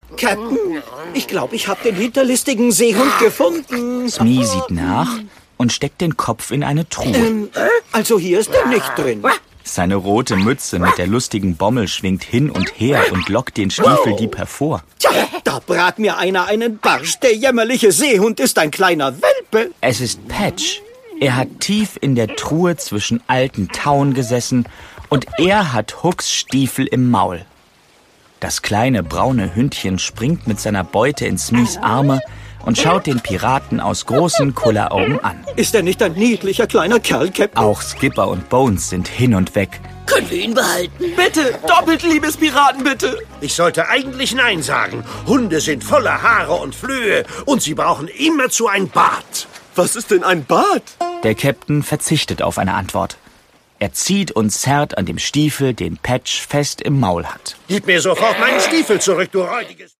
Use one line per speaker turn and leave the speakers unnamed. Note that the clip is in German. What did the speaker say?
Captain, ich glaube, ich habe den hinterlistigen Seehund gefunden.
Smee sieht nach und steckt den Kopf in eine Truhe.
Also hier ist er nicht drin.
Seine rote Mütze mit der lustigen Bommel schwingt hin und her und lockt den Stiefeldieb hervor.
Tja, da brat mir einer einen Barsch. Der jämmerliche Seehund ist ein kleiner Welpe.
Es ist Patch. Er hat tief in der Truhe zwischen alten Tauen gesessen und er hat Hooks Stiefel im Maul. Das kleine braune Hündchen springt mit seiner Beute in Smees Arme und schaut den Piraten aus großen Kulleraugen an.
Ist er nicht ein niedlicher kleiner Kerl, Captain?
Auch Skipper und Bones sind hin und weg.
Können wir ihn behalten?
Bitte, doppelt, liebes Piraten, bitte.
Ich sollte eigentlich Nein sagen. Hunde sind voller Haare und Flöhe und sie brauchen immerzu ein Bad.
Was ist denn ein Bad?
Der Captain verzichtet auf eine Antwort. Er zieht und zerrt an dem Stiefel, den Patch fest im Maul hat.
Gib mir sofort meinen Stiefel zurück, du räudiges...